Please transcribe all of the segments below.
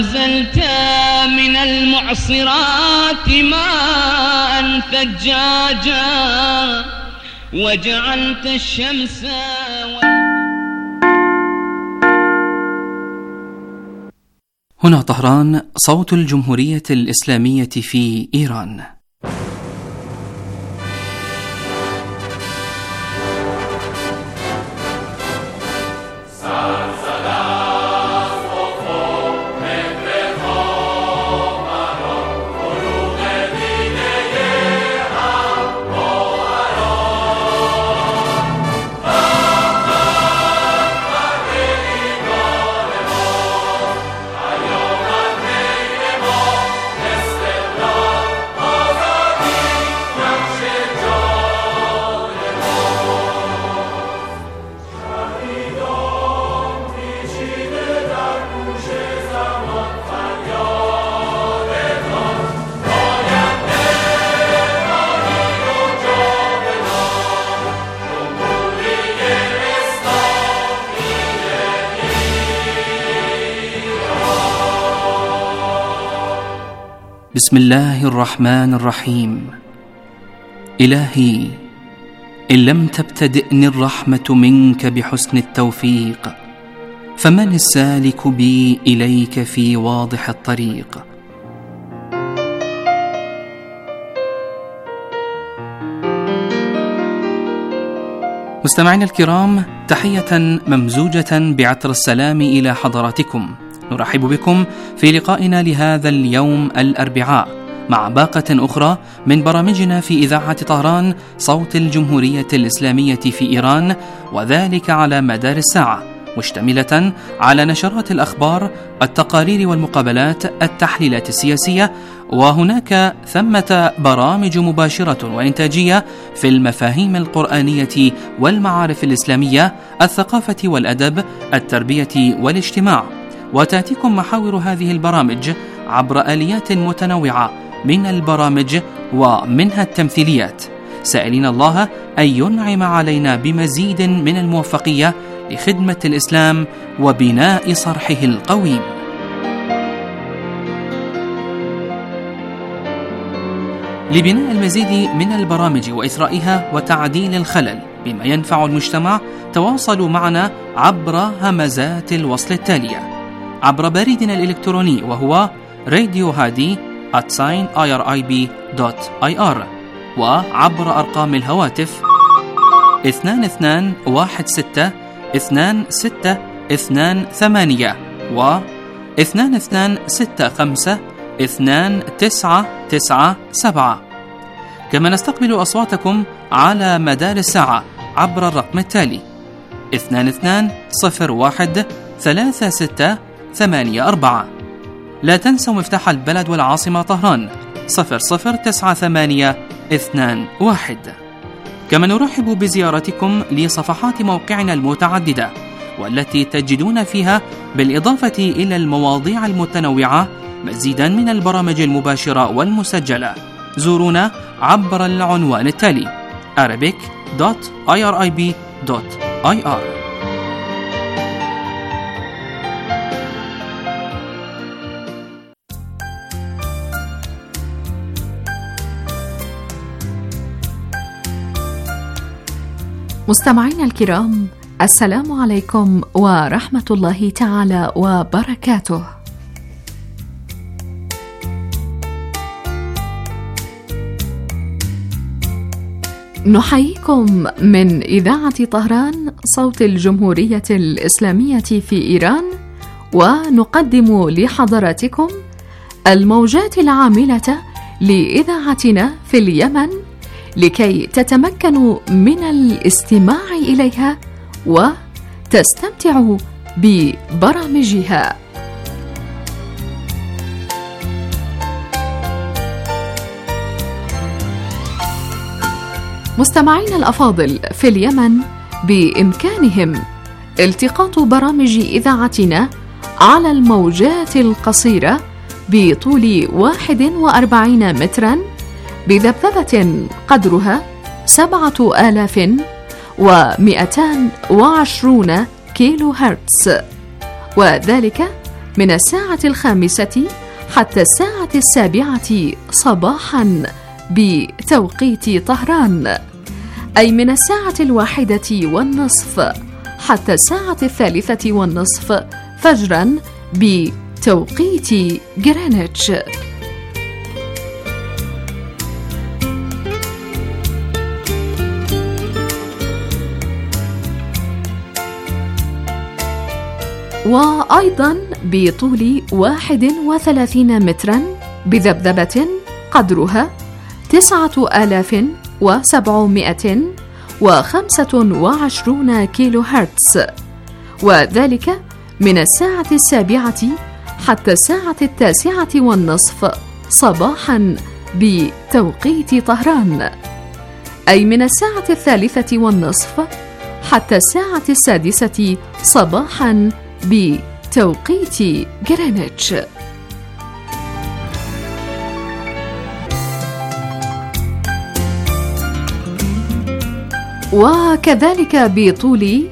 نزلت من المعصرات ماء ثجاجا وجعلت الشمس هنا طهران، صوت الجمهورية الإسلامية في إيران. بسم الله الرحمن الرحيم. إلهي، إن لم تبتدئني الرحمة منك بحسن التوفيق، فمن السالك بي إليك في واضح الطريق؟ مستمعينا الكرام، تحية ممزوجة بعطر السلام إلى حضراتكم. نرحب بكم في لقائنا لهذا اليوم الأربعاء مع باقة أخرى من برامجنا في إذاعة طهران، صوت الجمهورية الإسلامية في إيران، وذلك على مدار الساعة، مشتملة على نشرات الأخبار، التقارير والمقابلات، التحليلات السياسية، وهناك ثمة برامج مباشرة وإنتاجية في المفاهيم القرآنية والمعارف الإسلامية، الثقافة والأدب، التربية والاجتماع. وتأتيكم محاور هذه البرامج عبر آليات متنوعة من البرامج ومنها التمثيليات، سائلين الله أن ينعم علينا بمزيد من الموفقية لخدمة الإسلام وبناء صرحه القويم. لبناء المزيد من البرامج وإثرائها وتعديل الخلل بما ينفع المجتمع، تواصلوا معنا عبر همزات الوصل التالية: عبر بريدنا الإلكتروني وهو radiohadi@irib.ir، وعبر أرقام الهواتف 2216-2628 و 2265-2997. كما نستقبل أصواتكم على مدار الساعة عبر الرقم التالي 22013684. لا تنسوا مفتاح البلد والعاصمة طهران 009821. كما نرحب بزيارتكم لصفحات موقعنا المتعددة، والتي تجدون فيها بالإضافة إلى المواضيع المتنوعة مزيدا من البرامج المباشرة والمسجلة. زورونا عبر العنوان التالي arabic.irib.ir. مستمعينا الكرام، السلام عليكم ورحمة الله تعالى وبركاته. نحييكم من إذاعة طهران، صوت الجمهورية الإسلامية في إيران، ونقدم لحضراتكم الموجات العاملة لإذاعتنا في اليمن لكي تتمكنوا من الاستماع إليها وتستمتعوا ببرامجها. مستمعين الأفاضل، في اليمن بإمكانهم التقاط برامج إذاعتنا على الموجات القصيرة بطول 41 متراً بذبذبة قدرها 7220 كيلو هرتز، وذلك من الساعة 5 حتى الساعة 7 صباحا بتوقيت طهران، أي من الساعة 1:30 حتى الساعة 3:30 فجرا بتوقيت جرينتش. وأيضا بطول 31 مترا بذبذبة قدرها 9725 كيلو هرتز، وذلك من الساعة 7 حتى الساعة 9:30 صباحا بتوقيت طهران، أي من الساعة 3:30 حتى الساعة 6 صباحا بتوقيت جرينتش. وكذلك بطول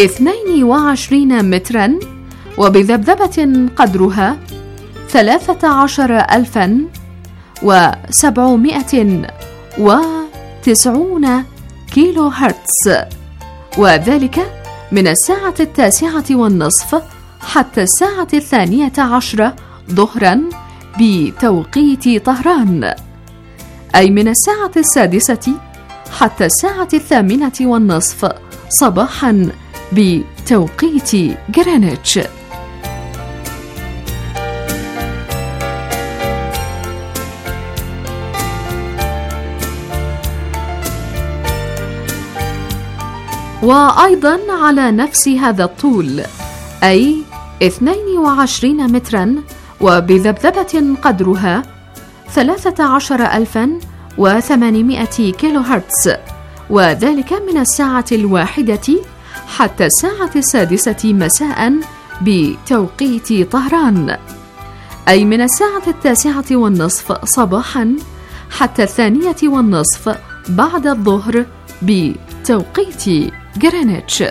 22 مترا وبذبذبة قدرها 13790 كيلو هرتز، وذلك من الساعة 9:30 حتى الساعة 12 ظهرا بتوقيت طهران، أي من الساعة 6 حتى الساعة 8:30 صباحا بتوقيت جرينتش. وأيضا على نفس هذا الطول، أي 22 مترا وبذبذبة قدرها 13800 كيلو هرتز، وذلك من الساعة 1 حتى الساعة 6 مساء بتوقيت طهران، أي من الساعة 9:30 صباحا حتى 2:30 بعد الظهر بتوقيت جرينتش.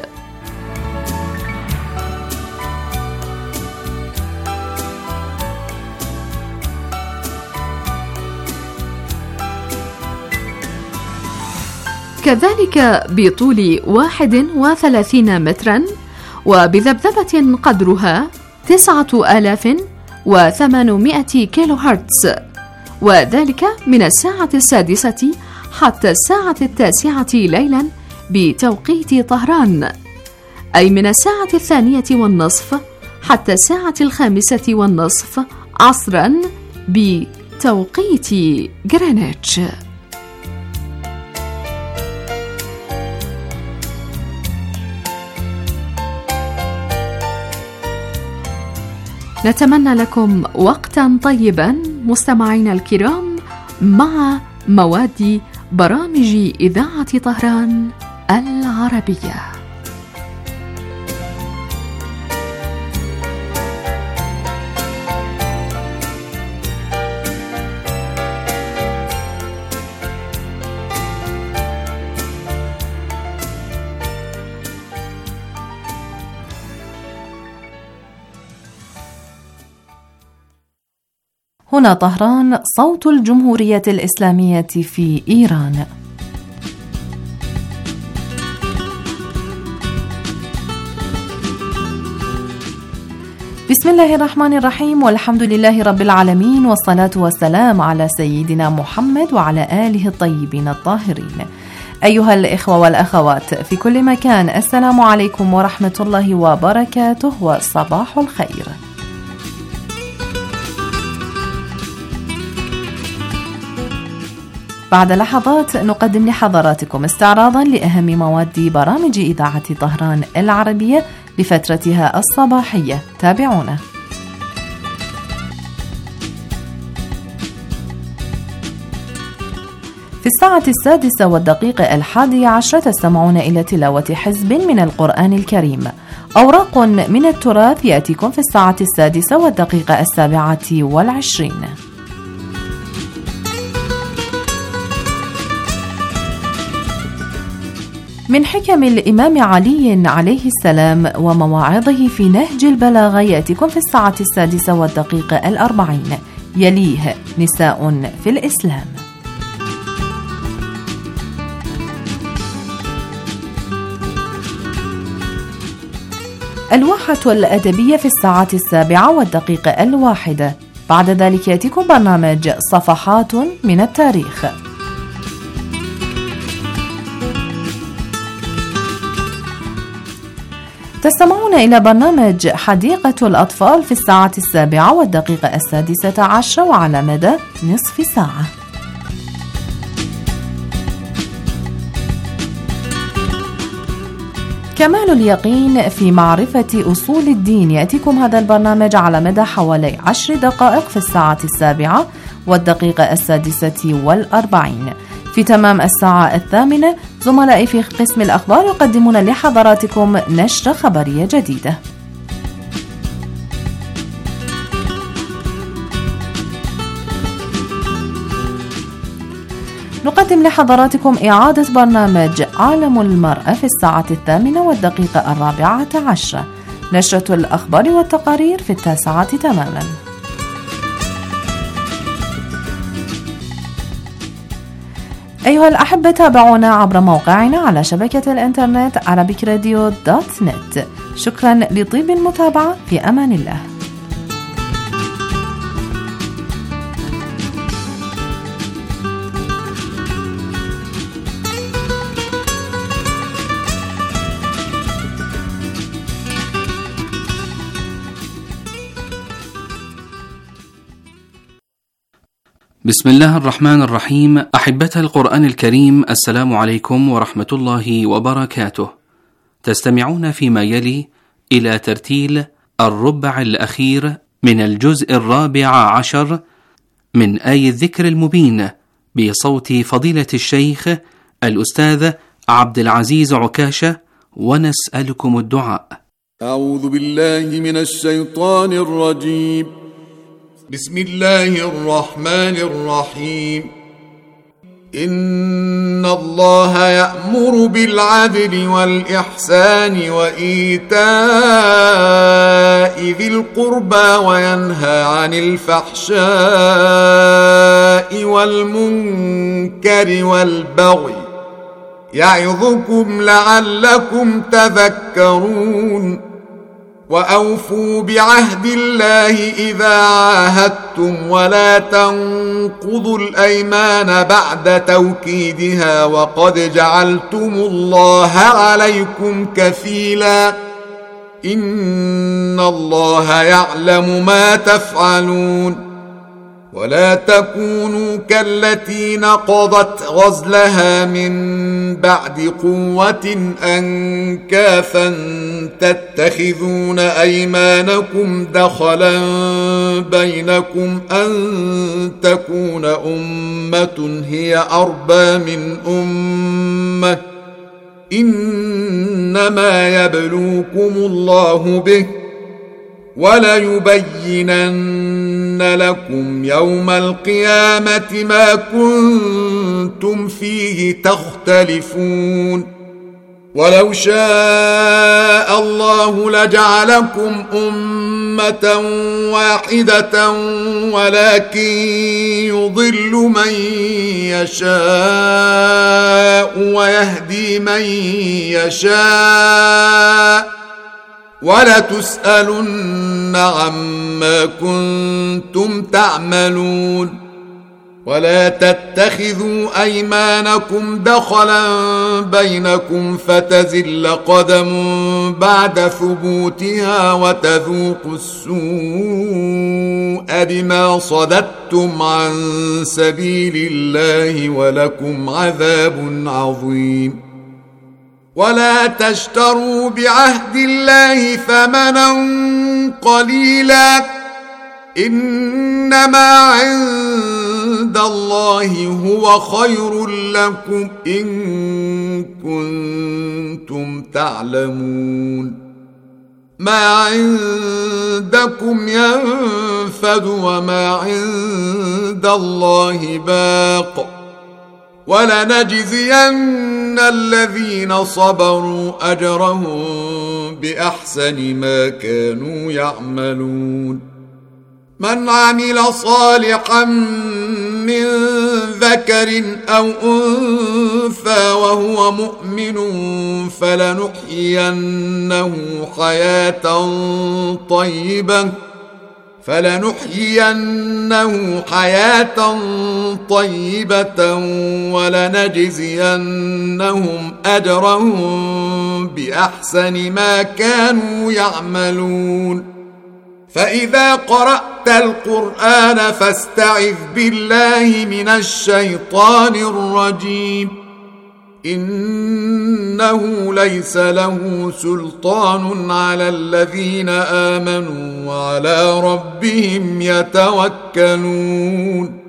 كذلك بطول 31 مترا وبذبذبة قدرها 9800 كيلو هرتز، وذلك من الساعة 6 حتى الساعة 9 ليلا بتوقيت طهران، أي من الساعة 2:30 حتى الساعة 5:30 عصرا بتوقيت جرينتش. نتمنى لكم وقتا طيبا مستمعينا الكرام مع مواد برامج إذاعة طهران العربية. هنا طهران، صوت الجمهورية الإسلامية في إيران. بسم الله الرحمن الرحيم، والحمد لله رب العالمين، والصلاة والسلام على سيدنا محمد وعلى آله الطيبين الطاهرين. أيها الإخوة والأخوات في كل مكان، السلام عليكم ورحمة الله وبركاته، وصباح الخير. بعد لحظات نقدم لحضراتكم استعراضا لأهم مواد برامج إذاعة طهران العربية لفترتها الصباحية. تابعونا. في الساعة 6:11 تستمعون إلى تلاوة حزب من القرآن الكريم. أوراق من التراث يأتيكم في الساعة 6:27. من حكم الإمام علي عليه السلام ومواعظه في نهج البلاغة يأتيكم في الساعة 6:40. يليه نساء في الإسلام. الواحة الأدبية في الساعة 7:01. بعد ذلك يأتيكم برنامج صفحات من التاريخ. تستمعون إلى برنامج حديقة الأطفال في الساعة 7:06 وعلى مدى نصف ساعة. كمال اليقين في معرفة أصول الدين. يأتيكم هذا البرنامج على مدى حوالي 10 دقائق في الساعة 7:46. في تمام الساعة 8 زملائي في قسم الأخبار يقدمون لحضراتكم نشرة خبرية جديدة. نقدم لحضراتكم إعادة برنامج عالم المرأة في الساعة 8:14. نشرة الأخبار والتقارير في 9 تماما. أيها الأحبة، تابعونا عبر موقعنا على شبكة الإنترنت arabikradio.net. شكرا لطيب المتابعة، في أمان الله. بسم الله الرحمن الرحيم. أحبة القرآن الكريم، السلام عليكم ورحمة الله وبركاته. تستمعون فيما يلي إلى ترتيل الربع الأخير من الجزء 14 من آي الذكر المبين بصوت فضيلة الشيخ الأستاذ عبد العزيز عكاشة، ونسألكم الدعاء. أعوذ بالله من الشيطان الرجيم. بسم الله الرحمن الرحيم. إن الله يأمر بالعدل والإحسان وإيتاء ذي القربى وينهى عن الفحشاء والمنكر والبغي يعظكم لعلكم تذكرون. وأوفوا بعهد الله إذا عاهدتم ولا تنقضوا الأيمان بعد توكيدها وقد جعلتم الله عليكم كفيلا إن الله يعلم ما تفعلون. ولا تكونوا كالتي نقضت غزلها من بعد قوة أنكاثا تتخذون أيمانكم دخلا بينكم أن تكون أمة هي أربى من أمة إنما يبلوكم الله به وليبينن لكم يوم القيامة ما كنتم فيه تختلفون. ولو شاء الله لجعلكم أمة واحدة ولكن يضل من يشاء ويهدي من يشاء ولتسألن عما كنتم تعملون. ولا تتخذوا أيمانكم دخلا بينكم فتزل قدم بعد ثبوتها وتذوقوا السوء بما صددتم عن سبيل الله ولكم عذاب عظيم. ولا تشتروا بعهد الله ثمنا قليلا إنما عند الله هو خير لكم إن كنتم تعلمون. ما عندكم ينفد وما عند الله باق ولنجزين الذين صبروا أجرهم بأحسن ما كانوا يعملون من عمل صالحا من ذكر أو أنثى وهو مؤمن فلنحيينه حياة طيبة ولنجزينهم أجرهم بأحسن ما كانوا يعملون فإذا قرأت القرآن فاستعذ بالله من الشيطان الرجيم إنه ليس له سلطان على الذين آمنوا وعلى ربهم يتوكلون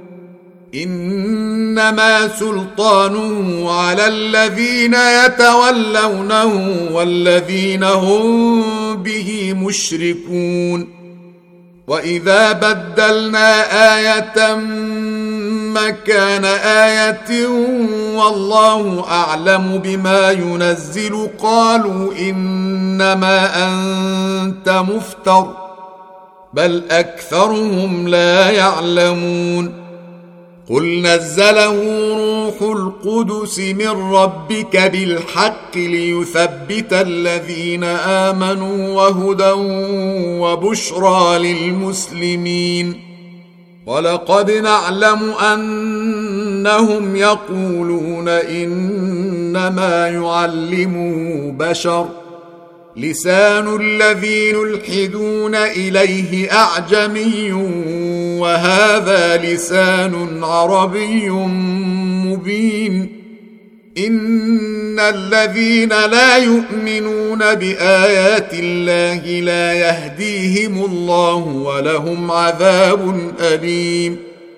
إنما سلطانه على الذين يتولونه والذين هم به مشركون وإذا بدلنا آية مكان آية والله أعلم بما ينزل قالوا إنما أنت مفتر بل أكثرهم لا يعلمون قل نزله روح القدس من ربك بالحق ليثبت الذين آمنوا وهدى وبشرى للمسلمين ولقد نعلم أنهم يقولون إنما يعلمه بشر لسان الذي يلحدون إليه أعجمي وهذا لسان عربي مبين إن الذين لا يؤمنون بآيات الله لا يهديهم الله ولهم عذاب أليم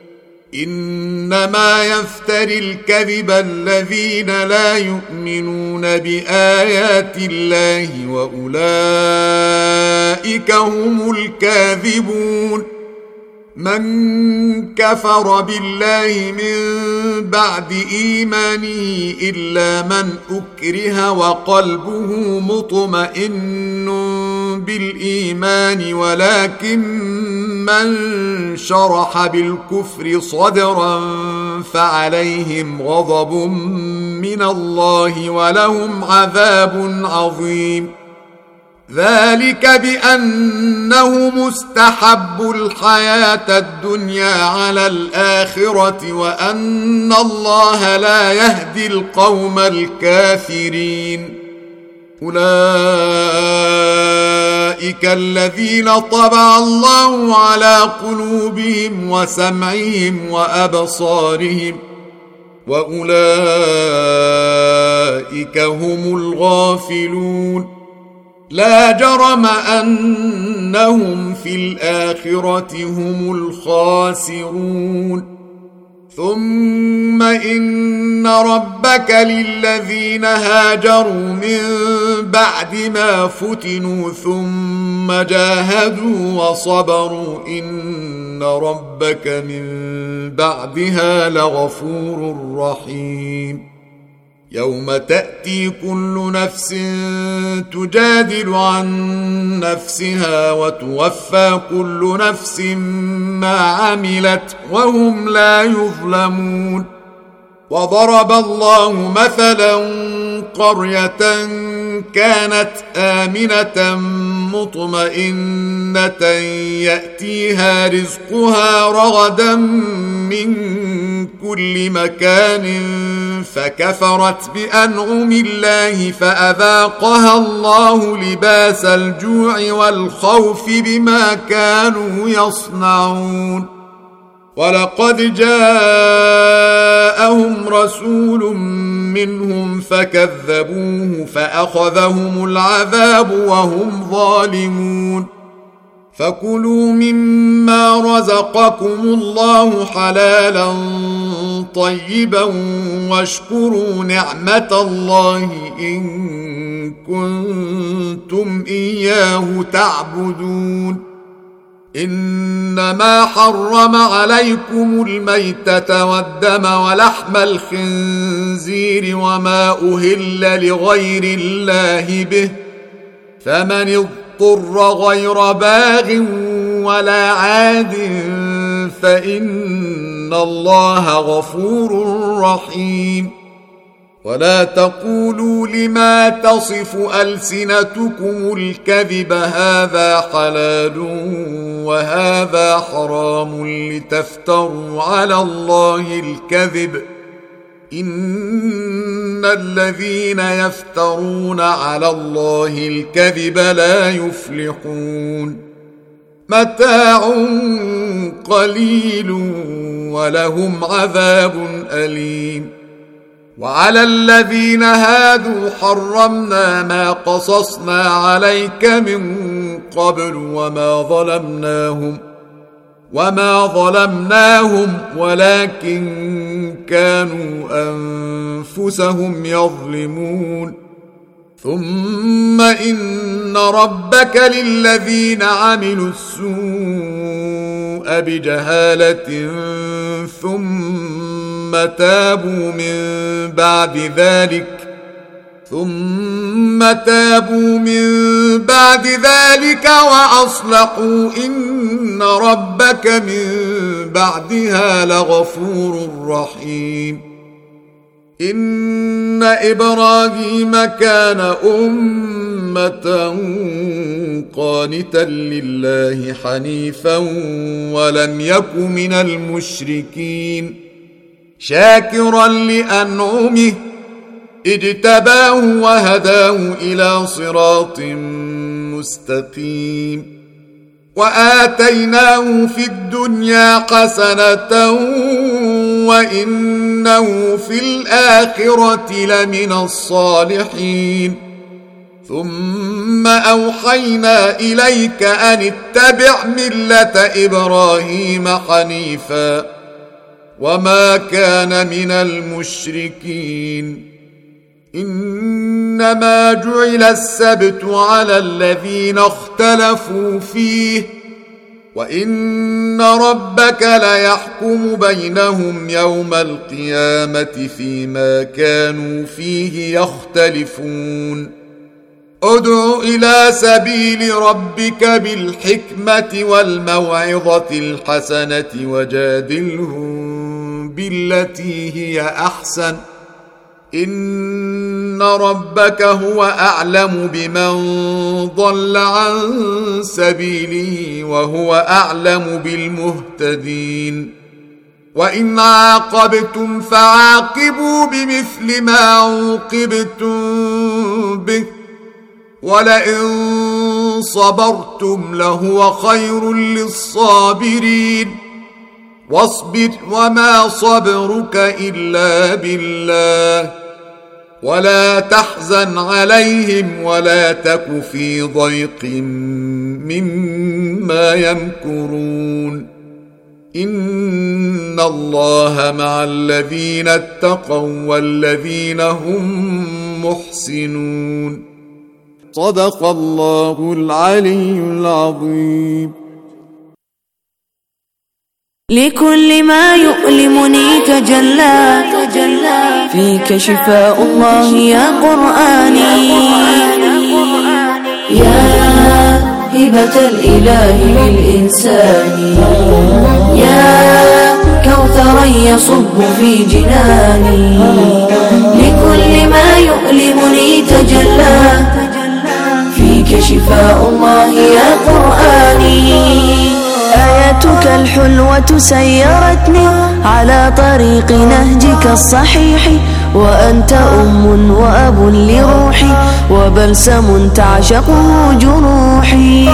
إنما يفتري الكذب الذين لا يؤمنون بآيات الله وأولئك هم الكاذبون من كفر بالله من بعد إيمانه إلا من أكره وقلبه مطمئن بالإيمان ولكن من شرح بالكفر صدرا فعليهم غضب من الله ولهم عذاب عظيم ذلك بأنه مستحب الحياة الدنيا على الآخرة وأن الله لا يهدي القوم الكافرين أولئك الذين طبع الله على قلوبهم وسمعهم وأبصارهم وأولئك هم الغافلون لا جرم أنهم في الآخرة هم الخاسرون ثم إن ربك للذين هاجروا من بعد ما فتنوا ثم جاهدوا وصبروا إن ربك من بعدها لغفور رحيم يوم تأتي كل نفس تجادل عن نفسها وتوفى كل نفس ما عملت وهم لا يظلمون وضرب الله مثلا قرية كانت آمنة مطمئنة يأتيها رزقها رغدا من كل مكان فكفرت بأنعم الله فأذاقها الله لباس الجوع والخوف بما كانوا يصنعون ولقد جاءهم رسول منهم فكذبوه فأخذهم العذاب وهم ظالمون فكلوا مما رزقكم الله حلالا طيبا واشكروا نعمة الله إن كنتم إياه تعبدون إنما حرم عليكم الميتة والدم ولحم الخنزير وما أهل لغير الله به، فمن اضطر غير باغ ولا عاد فإن الله غفور رحيم. ولا تقولوا لما تصف ألسنتكم الكذب هذا حلال وهذا حرام لتفتروا على الله الكذب، إن الذين يفترون على الله الكذب لا يفلحون. متاع قليل ولهم عذاب أليم. وعلى الذين هادوا حرمنا ما قصصنا عليك من قبل وما ظلمناهم ولكن كانوا أنفسهم يظلمون. ثم إن ربك للذين عملوا السوء بجهالة ثم تابوا من بعد ذلك وأصلحوا إن ربك من بعدها لغفور رحيم. إن إبراهيم كان أمة قانتا لله حنيفا ولم يك من المشركين، شاكرا لأنعمه اجتباه وهداه إلى صراط مستقيم. وآتيناه في الدنيا حسنة وإنه في الآخرة لمن الصالحين. ثم أوحينا إليك أن اتبع ملة إبراهيم حنيفا وما كان من المشركين. إنما جعل السبت على الذين اختلفوا فيه وإن ربك ليحكم بينهم يوم القيامة فيما كانوا فيه يختلفون. ادع إلى سبيل ربك بالحكمة والموعظة الحسنة وجادلهم بالتي هي أحسن، إن ربك هو أعلم بمن ضل عن سبيله وهو أعلم بالمهتدين. وإن عاقبتم فعاقبوا بمثل ما عوقبتم به ولئن صبرتم لهو خير للصابرين. واصبر وما صبرك إلا بالله ولا تحزن عليهم ولا تك في ضيق مما يمكرون. إن الله مع الذين اتقوا والذين هم محسنون. صدق الله العلي العظيم. لكل ما يؤلمني تجلى فيك شفاء الله يا قرآني، يا هبة الإله للإنسان، يا كوثرا يصب في جناني. لكل ما يؤلمني تجلى فيك شفاء الله يا قرآني. آياتك الحلوة سيرتني على طريق نهجك الصحيح، وأنت أم وأب لروحي وبلسم تعشقه جروحي.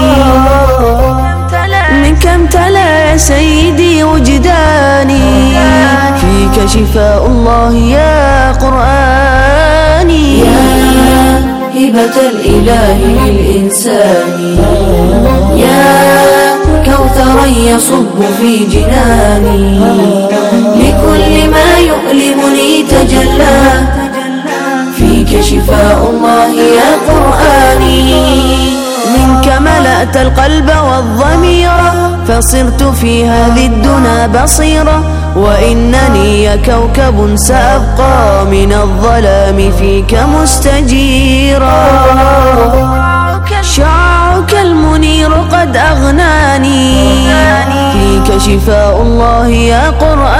منك امتلأ سيدي وجداني، فيك شفاء الله يا قرآني، يا هبة الإله للإنسان، يا كوثرا يصب في جناني. لكل ما يؤلمني تجلى فيك شفاء الله يا قرآني. منك ملأت القلب والضمير فصرت في هذه الدنا بصيرة وإنني يا كوكب سأبقى من الظلام فيك مستجيرا شعاعك المنير قد أغناني فيك شفاء الله يا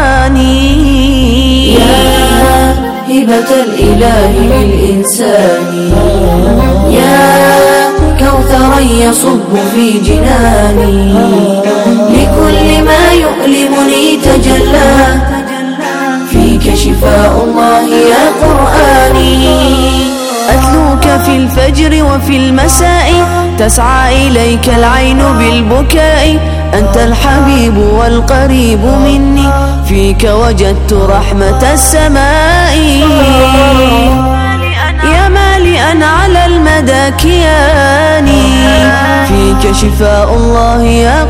قرآني يا هبة الإله للإنسان يا كوثرا يصب في جناني لكل ما يؤلمني تجلى فيك شفاء الله يا قرآني أتلوك في الفجر وفي المساء تسعى إليك العين بالبكاء أنت الحبيب والقريب مني فيك وجدت رحمة السماء يا مالئا على المدى كياني فيك شفاء الله يا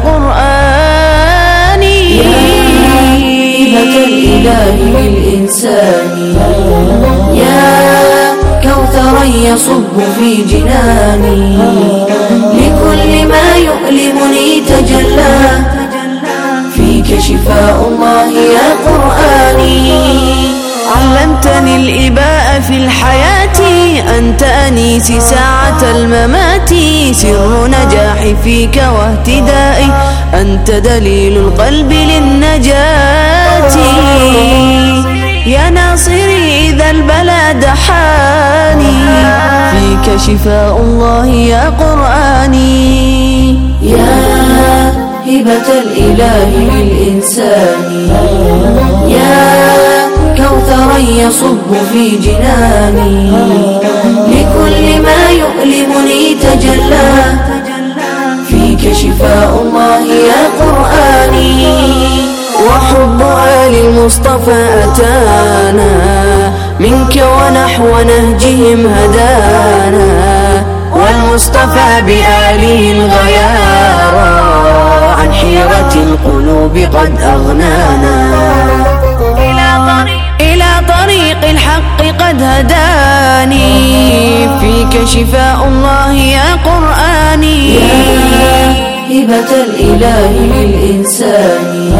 قرآني يا هبة الإله للإنسان يا كوثرا يصب في جناني لكل ما يؤلمني تجلى فيك شفاء الله يا قرآني علمتني الإباء في الحياة أنت أنيسي ساعة الممات سر نجاحي فيك واهتدائي أنت دليل القلب للنجاة يا ناصري إذا البلا دحاني فيك شفاء الله يا قرآني يا هبة الإله للإنسان يا كوثرا يصب في جناني لكل ما يؤلمني تجلى فيك شفاء الله يا قرآني وحب آل المصطفى أتانا منك ونحو نهجهم هدانا والمصطفى بآله الغيارى عن حيرة القلوب قد أغنانا إلى طريق الحق قد هداني فيك شفاء الله يا قرآني يا هبة الإله للإنسان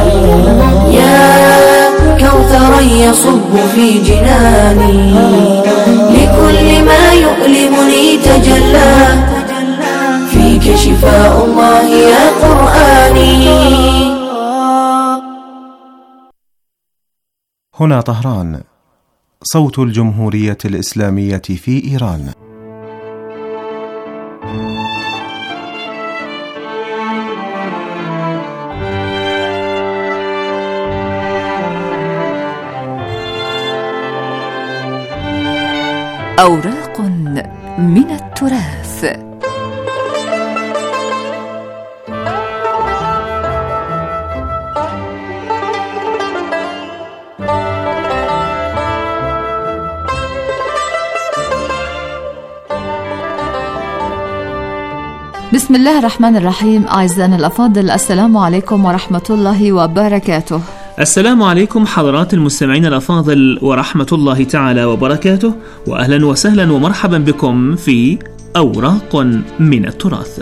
يا كوثرا يصب في جناني لكل ما يؤلمني تجلى فيك شفاء الله يا قرآني. هنا طهران، صوت الجمهورية الإسلامية في إيران. أوراق من التراث. بسم الله الرحمن الرحيم. أعزائنا الأفاضل، السلام عليكم ورحمة الله وبركاته. السلام عليكم حضرات المستمعين الأفاضل ورحمة الله تعالى وبركاته، وأهلا وسهلا ومرحبا بكم في أوراق من التراث.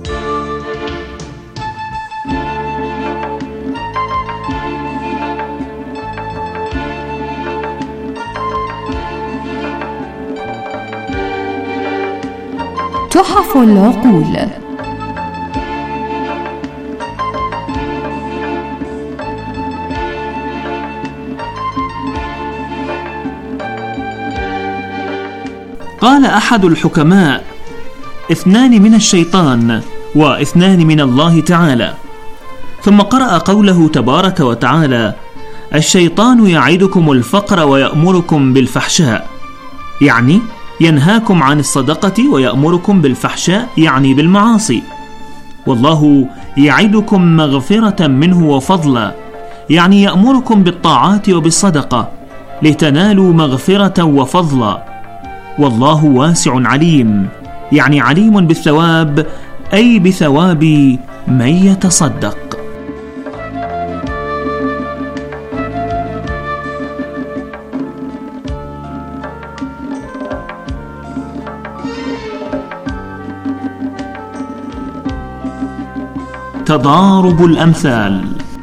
تحف العقول. قال أحد الحكماء: 2 من الشيطان و2 من الله تعالى. ثم قرأ قوله تبارك وتعالى: الشيطان يعدكم الفقر ويأمركم بالفحشاء، يعني ينهاكم عن الصدقة ويأمركم بالفحشاء، يعني بالمعاصي. والله يعدكم مغفرة منه وفضلا، يعني يأمركم بالطاعات وبالصدقة لتنالوا مغفرة وفضلا. والله واسع عليم، يعني عليم بالثواب، أي بثواب من يتصدق. تضارب الأمثال.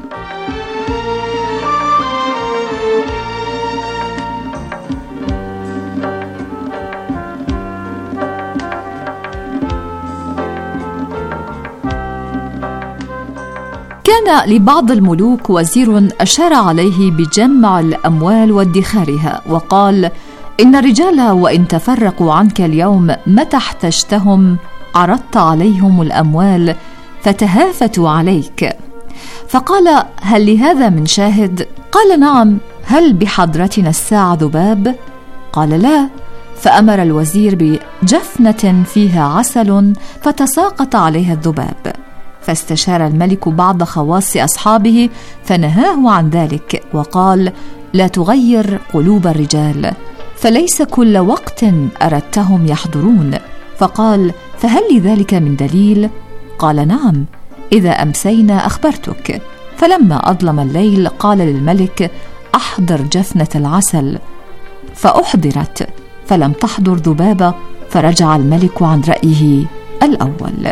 كان لبعض الملوك وزير أشار عليه بجمع الأموال وادخارها، وقال: إن الرجال وإن تفرقوا عنك اليوم متى احتجتهم عرضت عليهم الأموال فتهافتوا عليك. فقال: هل لهذا من شاهد؟ قال: نعم. هل بحضرتنا الساعة ذباب؟ قال: لا. فأمر الوزير بجفنة فيها عسل فتساقط عليها الذباب. فاستشار الملك بعض خواص أصحابه فنهاه عن ذلك، وقال: لا تغير قلوب الرجال، فليس كل وقت أردتهم يحضرون. فقال: فهل لذلك من دليل؟ قال: نعم، إذا أمسينا أخبرتك. فلما أظلم الليل قال للملك: أحضر جفنة العسل. فأحضرت فلم تحضر ذبابة، فرجع الملك عن رأيه الأول.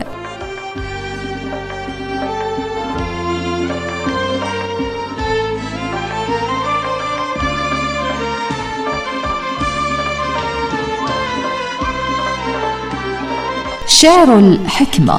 شعر الحكمة.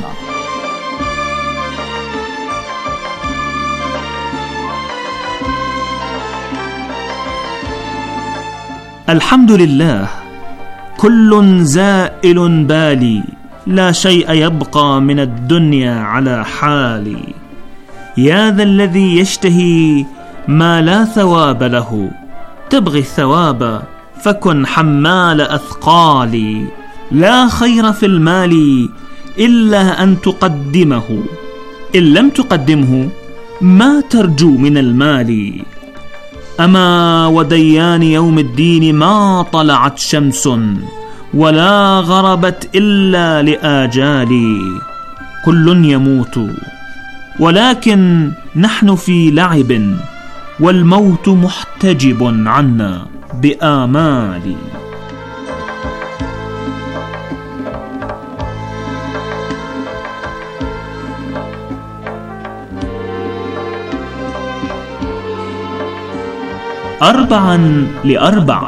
الحمد لله، كل زائل بالي، لا شيء يبقى من الدنيا على حالي. يا ذا الذي يشتهي ما لا ثواب له، تبغي الثواب فكن حمال أثقالي. لا خير في المال إلا أن تقدمه، إن لم تقدمه ما ترجو من المال. أما وديان يوم الدين ما طلعت شمس، ولا غربت إلا لآجالي. كل يموت ولكن نحن في لعب، والموت محتجب عنا بآمال. أربعا لأربع.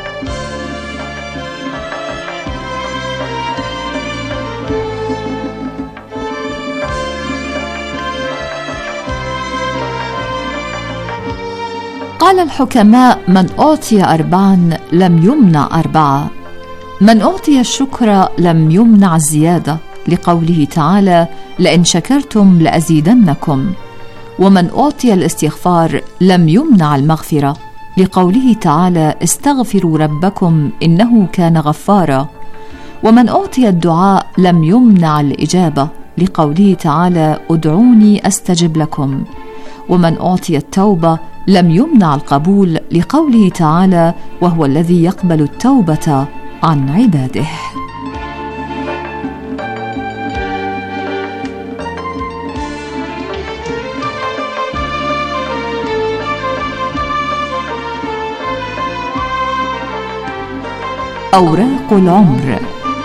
قال الحكماء: من أعطي أربعا لم يمنع أربعة، من أعطي الشكر لم يمنع الزيادة، لقوله تعالى: لئن شكرتم لأزيدنكم. ومن أعطي الاستغفار لم يمنع المغفرة، لقوله تعالى: استغفروا ربكم إنه كان غفارا. ومن أعطي الدعاء لم يمنع الإجابة، لقوله تعالى: ادعوني أستجب لكم. ومن أعطي التوبة لم يمنع القبول، لقوله تعالى: وهو الذي يقبل التوبة عن عباده. أوراق العمر.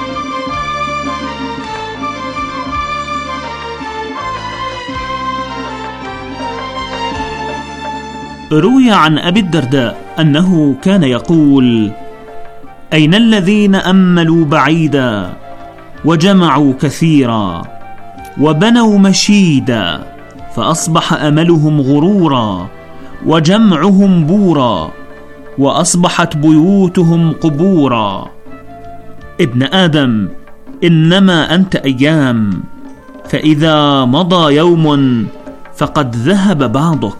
روي عن أبي الدرداء أنه كان يقول: أين الذين أملوا بعيدا وجمعوا كثيرا وبنوا مشيدا، فأصبح أملهم غرورا وجمعهم بورا، وأصبحت بيوتهم قبورا. ابن آدم، إنما أنت أيام، فإذا مضى يوم فقد ذهب بعضك.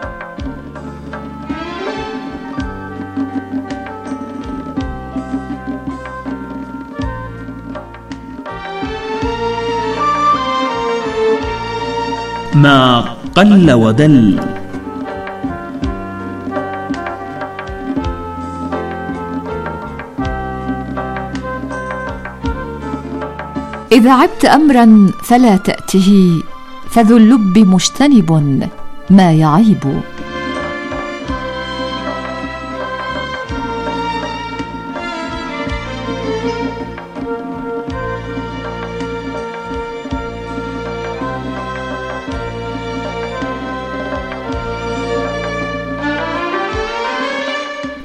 ما قل ودل. إذا عبت أمرا فلا تأته، فذو اللب مجتنب ما يعيب.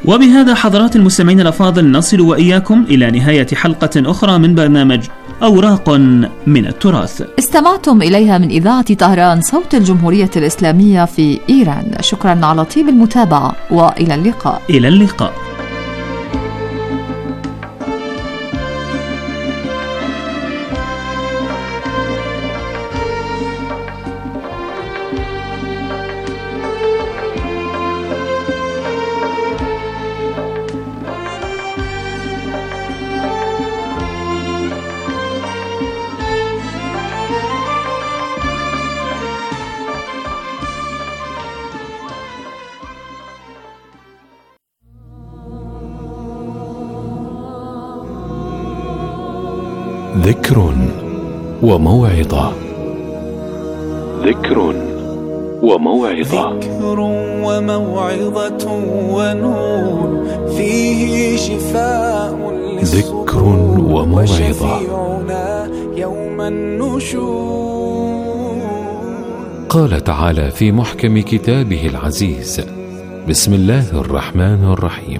وبهذا حضرات المستمعين الأفاضل نصل وإياكم إلى نهاية حلقة أخرى من برنامج أوراق من التراث استمعتم إليها من إذاعة طهران صوت الجمهورية الإسلامية في إيران. شكرا على طيب المتابعة وإلى اللقاء. إلى اللقاء. ذكر وموعظة. ذكر وموعظة. ذكر وموعظة ونور فيه شفاء ذكر وموعظة. يوم النشور. قال تعالى في محكم كتابه العزيز: بسم الله الرحمن الرحيم.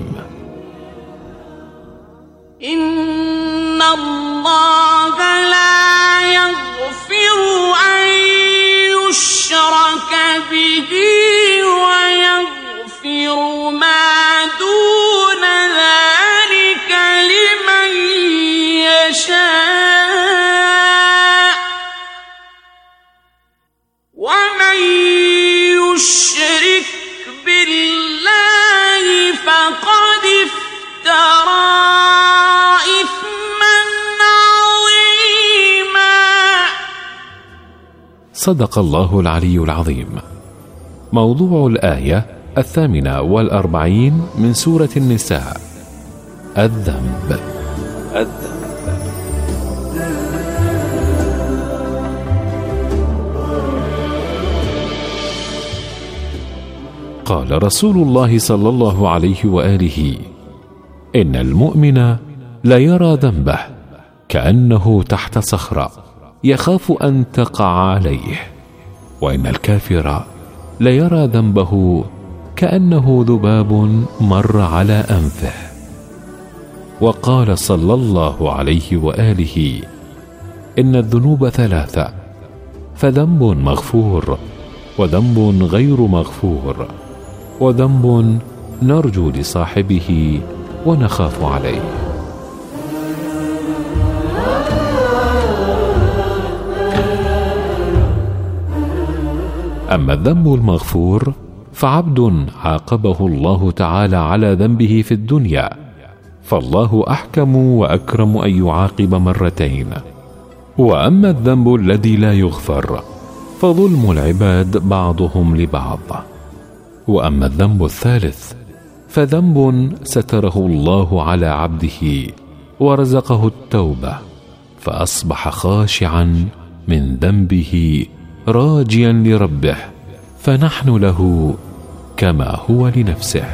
إن الله لا يغفر أن يشرك به ويغفر ما دون ذلك لمن يشاء ومن يشرك بالله فقد افترى صدق الله العلي العظيم. موضوع الآية 48 من سورة النساء: الذنب. قال رسول الله صلى الله عليه وآله: إن المؤمن لا يرى ذنبه كأنه تحت صخرة يخاف أن تقع عليه، وإن الكافر ليرى ذنبه كأنه ذباب مر على أنفه. وقال صلى الله عليه وآله: إن الذنوب ثلاثة: فذنب مغفور، وذنب غير مغفور، وذنب نرجو لصاحبه ونخاف عليه. أما الذنب المغفور فعبد عاقبه الله تعالى على ذنبه في الدنيا، فالله أحكم وأكرم أن يعاقب مرتين. وأما الذنب الذي لا يغفر فظلم العباد بعضهم لبعض. وأما الذنب الثالث فذنب ستره الله على عبده ورزقه التوبة، فأصبح خاشعا من ذنبه راجيا لربه، فنحن له كما هو لنفسه.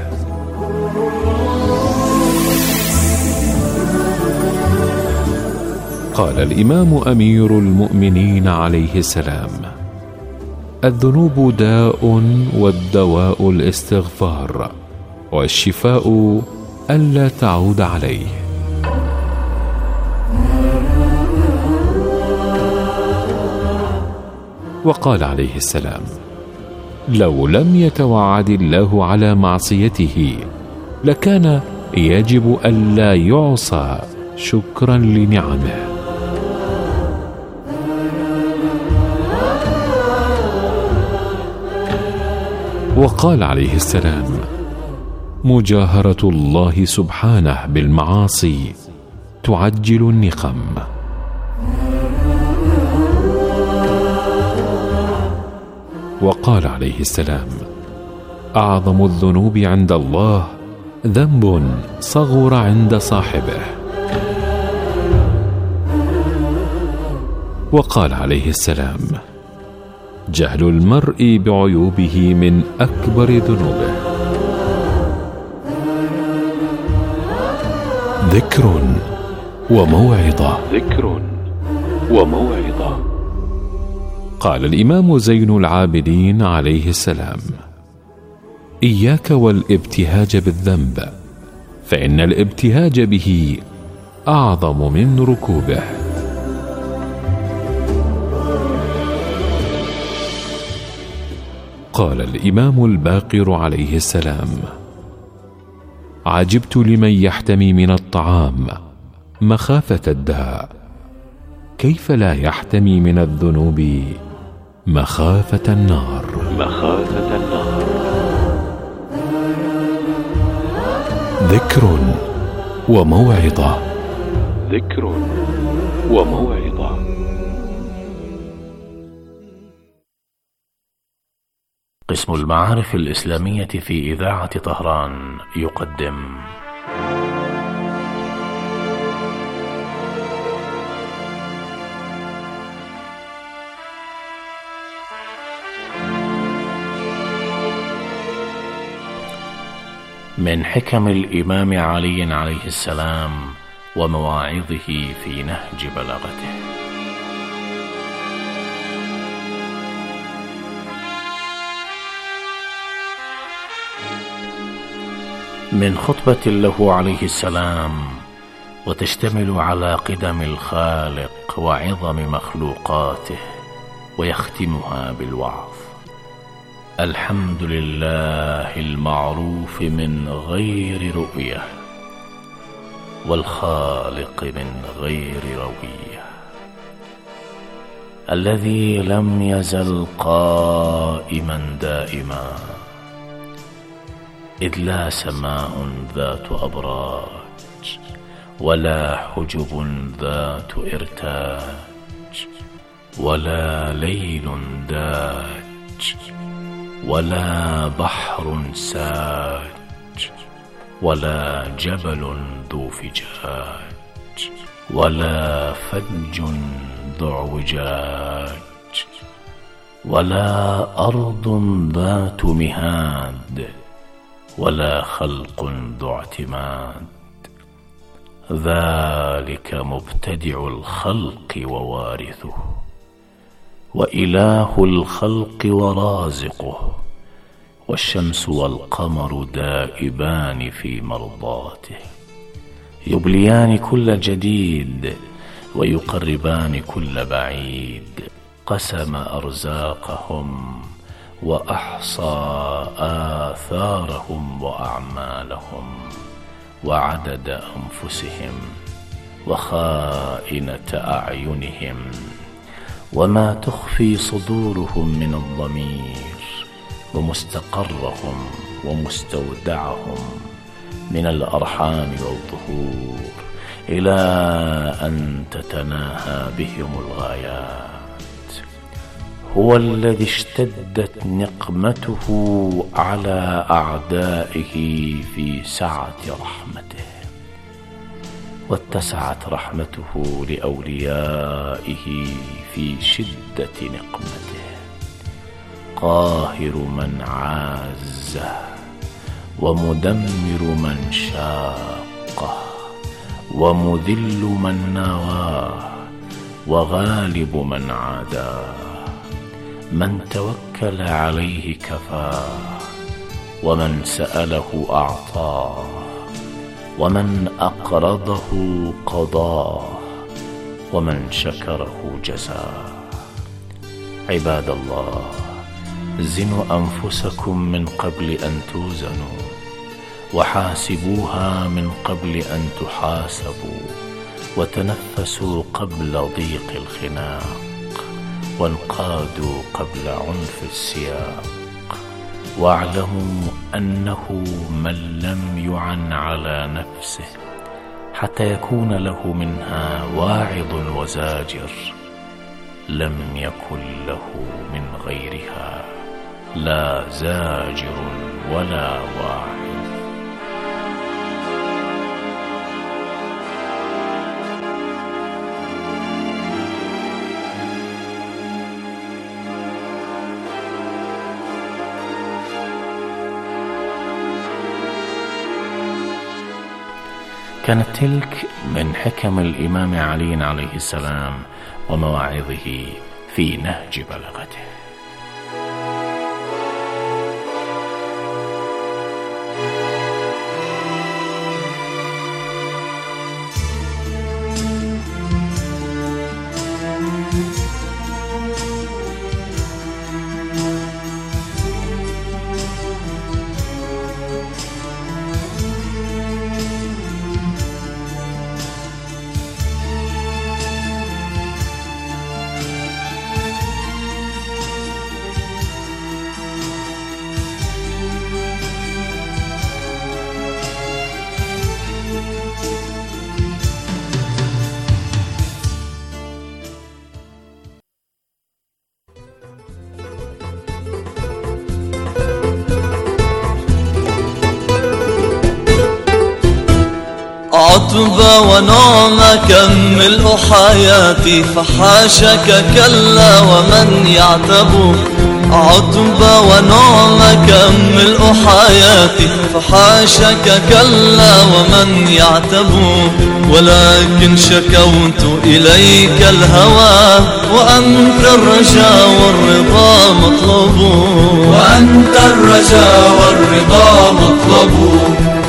قال الإمام أمير المؤمنين عليه السلام: الذنوب داء، والدواء الاستغفار، والشفاء ألا تعود عليه. وقال عليه السلام: لو لم يتوعد الله على معصيته لكان يجب ألا يعصى شكرا لنعمه. وقال عليه السلام: مجاهرة الله سبحانه بالمعاصي تعجل النقم. وقال عليه السلام: أعظم الذنوب عند الله ذنب صغر عند صاحبه. وقال عليه السلام: جهل المرء بعيوبه من أكبر ذنوبه. ذكر وموعظة. ذكر وموعظة. قال الإمام زين العابدين عليه السلام: إياك والابتهاج بالذنب، فإن الابتهاج به أعظم من ركوبه. قال الإمام الباقر عليه السلام: عجبت لمن يحتمي من الطعام مخافة الداء، كيف لا يحتمي من الذنوب مخافة النار. ذكر وموعظة. قسم المعارف الإسلامية في إذاعة طهران يقدم من حكم الإمام علي عليه السلام ومواعظه في نهج بلاغته. من خطبة له عليه السلام، وتشتمل على قدم الخالق وعظم مخلوقاته، ويختمها بالوعظ: الحمد لله المعروف من غير رؤية، والخالق من غير روية، الذي لم يزل قائما دائما، إذ لا سماء ذات أبراج، ولا حجب ذات إرتاج، ولا ليل داج، ولا بحر ساج، ولا جبل ذو فجاج، ولا فج ذو اعوجاج، ولا أرض ذات مهاد، ولا خلق ذو اعتماد. ذلك مبتدع الخلق ووارثه، وإله الخلق ورازقه، والشمس والقمر دائبان في مرضاته، يبليان كل جديد ويقربان كل بعيد. قسم أرزاقهم وأحصى آثارهم وأعمالهم، وعدد أنفسهم وخائنة أعينهم، وما تخفي صدورهم من الضمير، ومستقرهم ومستودعهم من الأرحام والظهور، إلى أن تتناهى بهم الغايات. هو الذي اشتدت نقمته على أعدائه في سعة رحمته، واتسعت رحمته لأوليائه في شدة نقمته. قاهر من عازه، ومدمر من شاقه، ومذل من نواه، وغالب من عاداه. من توكل عليه كفاه، ومن سأله أعطاه، ومن أقرضه قضاه، ومن شكره جزاه. عباد الله، زنوا أنفسكم من قبل أن توزنوا، وحاسبوها من قبل أن تحاسبوا، وتنفسوا قبل ضيق الخناق، وانقادوا قبل عنف السياق. واعلموا أنه من لم يعن على نفسه حتى يكون له منها واعظ وزاجر، لم يكن له من غيرها لا زاجر ولا واعظ. كانت تلك من حكم الإمام علي عليه السلام ومواعظه في نهج بلاغته. عتبى ونعم كمل حياتي فحاشك كلا ومن يعتب عتبى ونعم كمل حياتي فحاشك كلا ومن يعتب ولكن شكوت إليك الهوى وأنت الرجاء والرضا مطلب وأنت الرجاء والرضا مطلب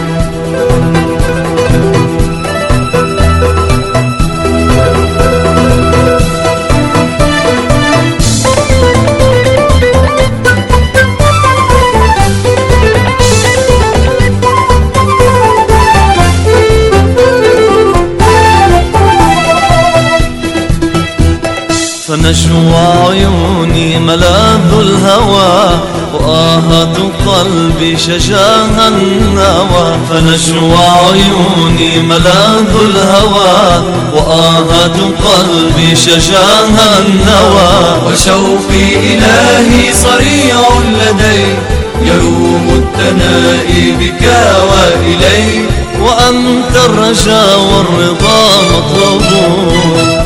فنشوى عيوني ملاذ الهوى وآهة قلبي شجاها النوى فنشوى عيوني ملاذ الهوى وآهة قلبي شجاها النوى وشوقي إلهي صريع لدي يروم التنائي بك وإلي وأنت الرجاء والرضا مطلوب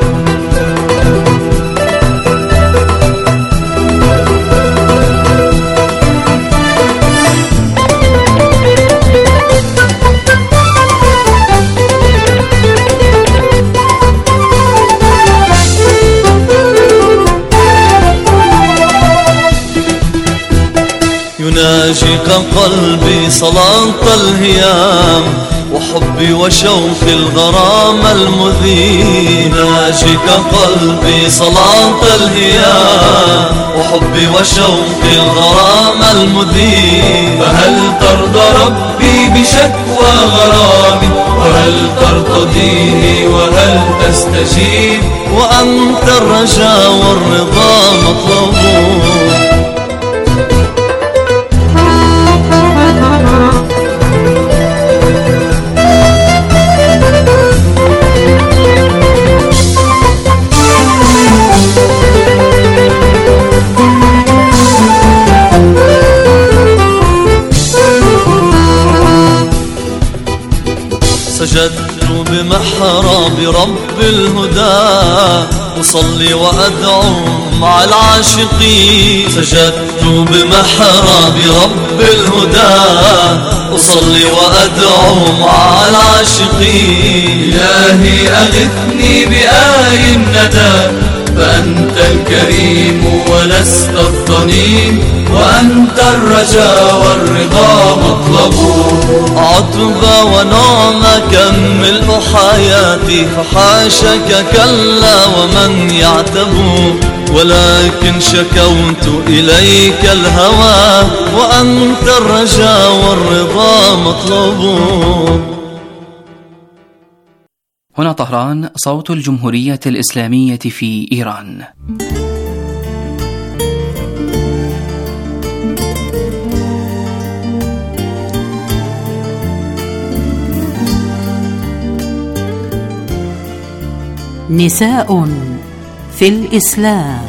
يناجيك قلبي صلاة الهيام وحبي وشوق الغرام المذيب يناجيك قلبي صلاة الهيام وحبي وشوق الغرام المذيب فهل ترضى ربي بشكوى غرامي وهل ترتضيه وهل تستجيب وأنت الرجاء والرضا مطلوب سجدت بمحراب رب الهدى أصلي وأدعو مع العاشقين سجدت بمحراب رب الهدى أصلي وأدعو مع العاشقين إلهي أغثني بآي الندى فأنت الكريم ولست الضنين وأنت الرجاء والرضا مطلب عتبى ونعم كمل حياتي فحاشك كلا ومن يعتب ولكن شكوت إليك الهوى وأنت الرجاء والرضا مطلوب. هنا طهران، صوت الجمهورية الإسلامية في إيران. نساء في الإسلام.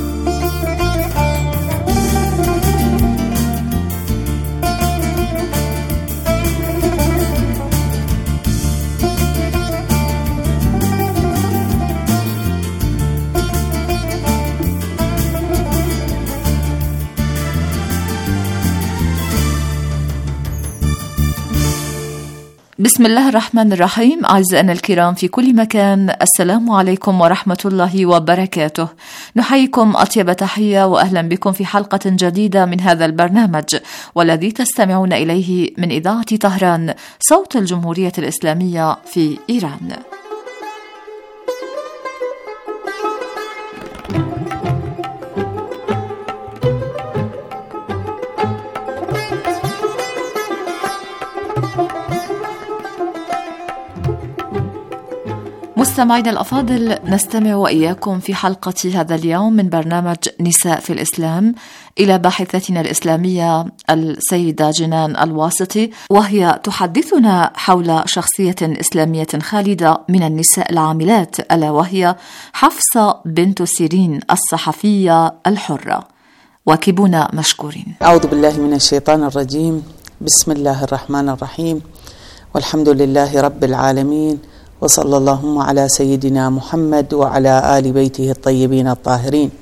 بسم الله الرحمن الرحيم. أعزائنا الكرام في كل مكان، السلام عليكم ورحمة الله وبركاته. نحييكم أطيب تحية وأهلا بكم في حلقة جديدة من هذا البرنامج والذي تستمعون إليه من إذاعة طهران، صوت الجمهورية الإسلامية في إيران. مستمعينا الأفاضل، نستمع وإياكم في حلقة هذا اليوم من برنامج نساء في الإسلام إلى باحثتنا الإسلامية السيدة جنان الواسطي، وهي تحدثنا حول شخصية إسلامية خالدة من النساء العاملات، ألا وهي حفصة بنت سيرين الصحفية الحرة. واكبونا مشكورين. أعوذ بالله من الشيطان الرجيم. بسم الله الرحمن الرحيم، والحمد لله رب العالمين، وصلى اللهم على سيدنا محمد وعلى آل بيته الطيبين الطاهرين.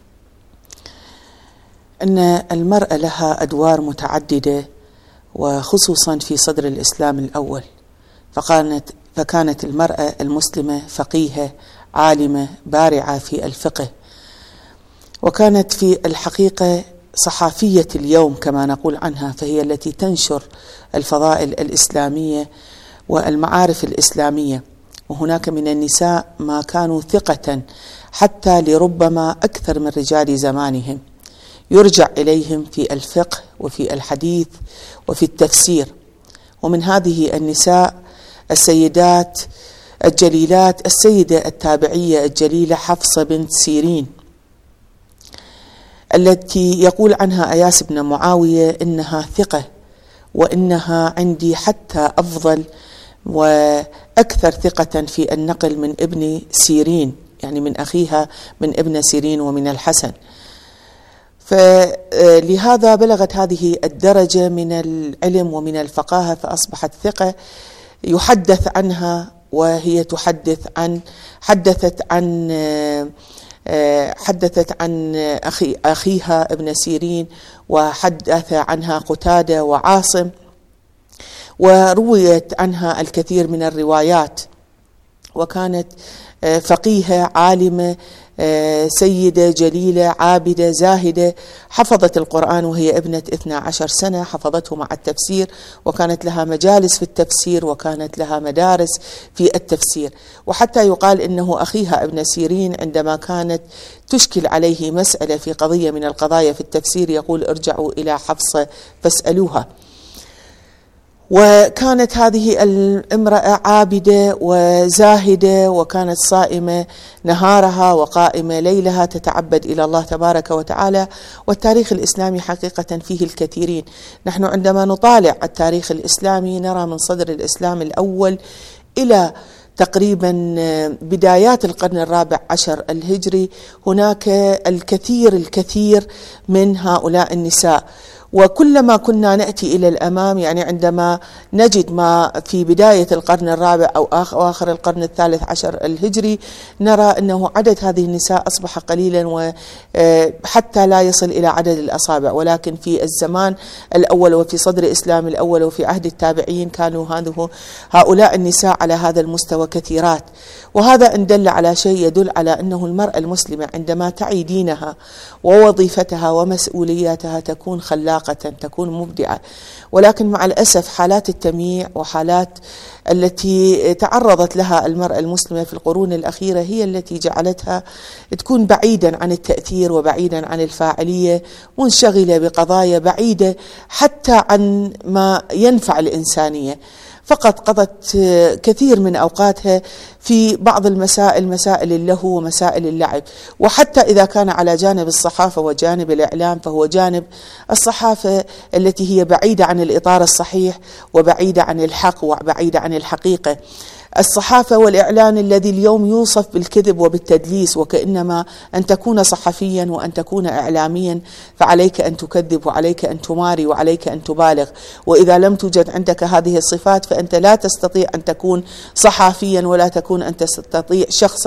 أن المرأة لها أدوار متعددة، وخصوصا في صدر الإسلام الأول، فكانت المرأة المسلمة فقيهة عالمة بارعة في الفقه، وكانت في الحقيقة صحافية اليوم كما نقول عنها، فهي التي تنشر الفضائل الإسلامية والمعارف الإسلامية. وهناك من النساء ما كانوا ثقة حتى لربما أكثر من رجال زمانهم، يرجع إليهم في الفقه وفي الحديث وفي التفسير. ومن هذه النساء السيدات الجليلات السيدة التابعية الجليلة حفصة بنت سيرين، التي يقول عنها أياس بن معاوية إنها ثقة، وإنها عندي حتى أفضل وأكثر ثقة في النقل من ابن سيرين، يعني من أخيها من ابن سيرين ومن الحسن. فلهذا بلغت هذه الدرجة من العلم ومن الفقاهة، فأصبحت ثقة يحدث عنها، وهي حدثت عن أخيها ابن سيرين، وحدث عنها قتادة وعاصم، ورويت عنها الكثير من الروايات. وكانت فقيهة عالمة سيدة جليلة عابدة زاهدة، حفظت القرآن وهي ابنة 12 سنة، حفظته مع التفسير، وكانت لها مجالس في التفسير، وكانت لها مدارس في التفسير. وحتى يقال إنه أخيها ابن سيرين عندما كانت تشكل عليه مسألة في قضية من القضايا في التفسير يقول ارجعوا إلى حفصة فاسألوها. وكانت هذه الامرأة عابدة وزاهدة، وكانت صائمة نهارها وقائمة ليلها تتعبد إلى الله تبارك وتعالى. والتاريخ الإسلامي حقيقة فيه الكثيرين. نحن عندما نطالع التاريخ الإسلامي نرى من صدر الإسلام الأول إلى تقريبا بدايات القرن 14 الهجري هناك الكثير من هؤلاء النساء. وكلما كنا نأتي إلى الأمام، يعني عندما نجد ما في بداية القرن 4 أو آخر القرن 13 الهجري، نرى أنه عدد هذه النساء أصبح قليلا، وحتى لا يصل إلى عدد الأصابع. ولكن في الزمان الأول وفي صدر الإسلام الأول وفي عهد التابعين كانوا هؤلاء النساء على هذا المستوى كثيرات. وهذا إن دل على شيء يدل على أنه المرأة المسلمة عندما تعي دينها ووظيفتها ومسؤولياتها تكون خلاقة، تكون مبدعة. ولكن مع الأسف حالات التمييع وحالات التي تعرضت لها المرأة المسلمة في القرون الأخيرة هي التي جعلتها تكون بعيدا عن التأثير وبعيدا عن الفاعلية، منشغلة بقضايا بعيدة حتى عن ما ينفع الإنسانية. فقط قضت كثير من أوقاتها في بعض المسائل، مسائل اللهو ومسائل اللعب. وحتى إذا كان على جانب الصحافة وجانب الإعلام، فهو جانب الصحافة التي هي بعيدة عن الإطار الصحيح وبعيدة عن الحق وبعيدة عن الحقيقة. الصحافة والإعلان الذي اليوم يوصف بالكذب وبالتدليس، وكأنما أن تكون صحفيا وأن تكون إعلاميا فعليك أن تكذب وعليك أن تماري وعليك أن تبالغ. وإذا لم توجد عندك هذه الصفات فأنت لا تستطيع أن تكون صحفيا، ولا تكون أن تستطيع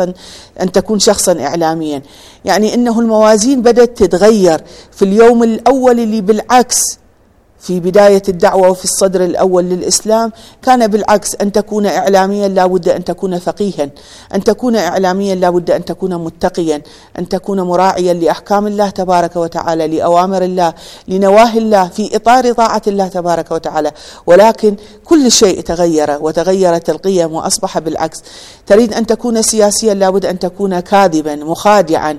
أن تكون شخصا إعلاميا. يعني إنه الموازين بدأت تتغير في اليوم الأول اللي بالعكس في بداية الدعوة وفي الصدر الأول للإسلام كان بالعكس، أن تكون إعلاميا لا بد أن تكون فقيها، أن تكون إعلاميا لا بد أن تكون متقيا، أن تكون مراعيا لأحكام الله تبارك وتعالى، لأوامر الله، لنواهي الله، في إطار طاعة الله تبارك وتعالى. ولكن كل شيء تغير وتغيرت القيم وأصبح بالعكس. تريد أن تكون سياسيا لا بد أن تكون كاذبا مخادعا.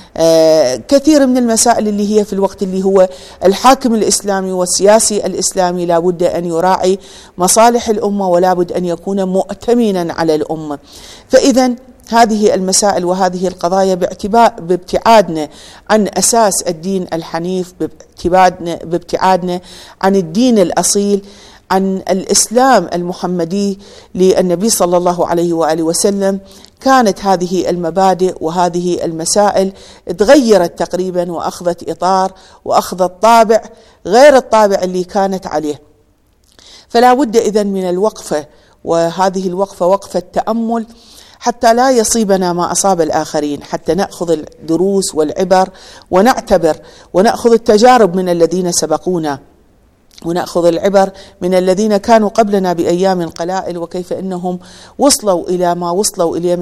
كثير من المسائل اللي هي في الوقت اللي هو الحاكم الإسلامي والسياسي الإسلامي لا بد أن يراعي مصالح الأمة، ولا بد أن يكون مؤتمنا على الأمة. فإذا هذه المسائل وهذه القضايا بابتعادنا عن أساس الدين الحنيف، بابتعادنا عن الدين الأصيل، عن الإسلام المحمدي للنبي صلى الله عليه وآله وسلم، كانت هذه المبادئ وهذه المسائل تغيرت تقريبا وأخذت إطار وأخذت طابع غير الطابع اللي كانت عليه. فلا بد إذن من الوقفة، وهذه الوقفة وقفة تأمل حتى لا يصيبنا ما أصاب الآخرين، حتى نأخذ الدروس والعبر ونعتبر ونأخذ التجارب من الذين سبقونا، ونأخذ العبر من الذين كانوا قبلنا بأيام قلائل، وكيف أنهم وصلوا إلى ما وصلوا إليه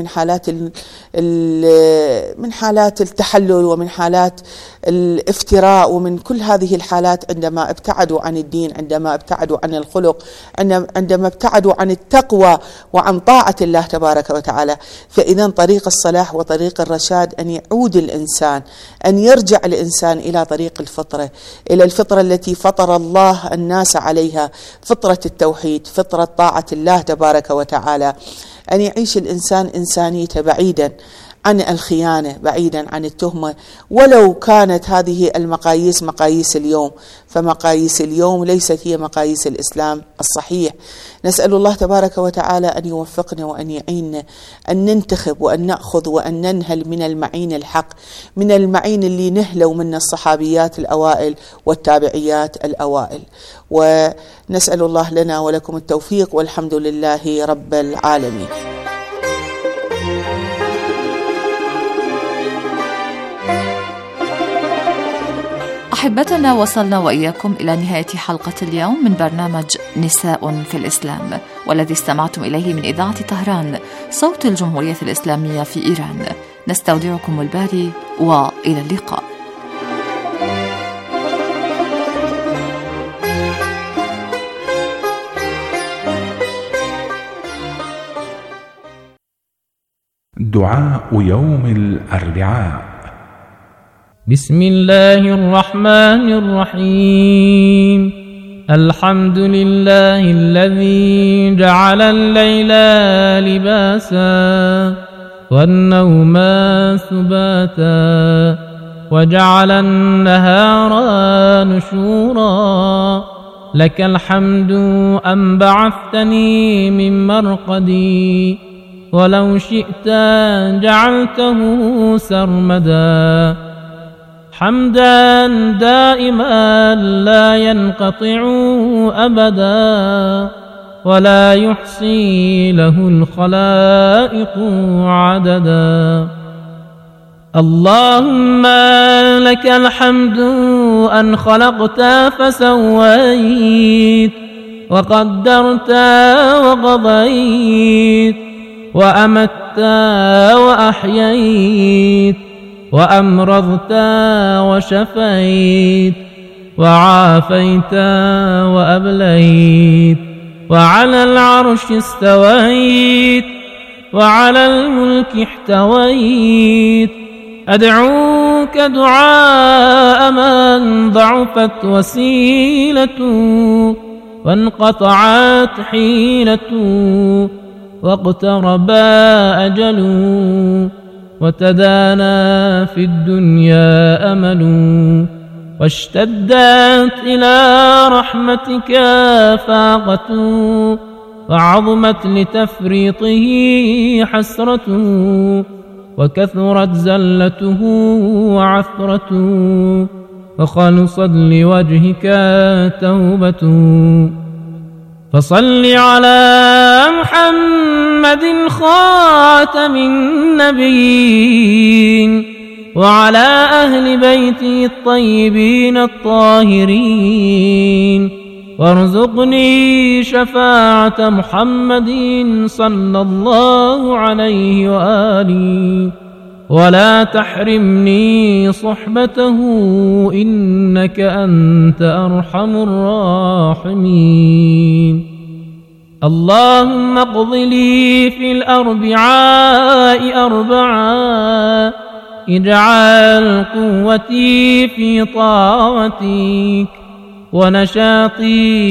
من حالات التحلل ومن حالات الافتراء ومن كل هذه الحالات، عندما ابتعدوا عن الدين، عندما ابتعدوا عن الخلق، عندما ابتعدوا عن التقوى وعن طاعة الله تبارك وتعالى. فإذا طريق الصلاح وطريق الرشاد أن يعود الإنسان، أن يرجع الإنسان إلى طريق الفطرة، إلى الفطرة التي فطر الله الناس عليها، فطرة التوحيد، فطرة طاعة الله تبارك وتعالى. أن يعيش الإنسان إنسانيته بعيدا عن الخيانة، بعيدا عن التهمة، ولو كانت هذه المقاييس مقاييس اليوم، فمقاييس اليوم ليست هي مقاييس الإسلام الصحيح. نسأل الله تبارك وتعالى أن يوفقنا وأن يعيننا أن ننتخب وأن نأخذ وأن ننهل من المعين الحق، من المعين اللي نهلوا من الصحابيات الأوائل والتابعيات الأوائل. ونسأل الله لنا ولكم التوفيق، والحمد لله رب العالمين. أحبتنا، وصلنا وإياكم إلى نهاية حلقة اليوم من برنامج نساء في الإسلام، والذي استمعتم إليه من إذاعة طهران، صوت الجمهورية الإسلامية في إيران. نستودعكم الباري وإلى اللقاء. دعاء يوم الأربعاء. بسم الله الرحمن الرحيم. الحمد لله الذي جعل الليل لباسا والنوم سباتا وجعل النهار نشورا. لك الحمد أن بعثتني من مرقدي، ولو شئت جعلته سرمدا. حمدا دائما لا ينقطع أبدا، ولا يحصي له الخلائق عددا. اللهم لك الحمد أن خلقت فسويت، وقدرت وقضيت، وأمت وأحييت، وأمرضت وشفيت، وعافيت وأبليت، وعلى العرش استويت، وعلى الملك احتويت. أدعوك دعاء من ضعفت وسيلته وانقطعت حيلته، واقترب أجله، وتدانى في الدنيا أمله، واشتدت إلى رحمتك فاقته، وعظمت لتفريطه حسرته، وكثرت زلته وعثرته، وخلصت لوجهك توبته. فصل على محمد خاتم النبيين، وعلى أهل بيته الطيبين الطاهرين، وارزقني شفاعة محمد صلى الله عليه وآله، ولا تحرمني صحبته إنك أنت أرحم الراحمين. اللهم اقض لي في الأربعاء أربعا، اجعل قوتي في طاعتك ونشاطي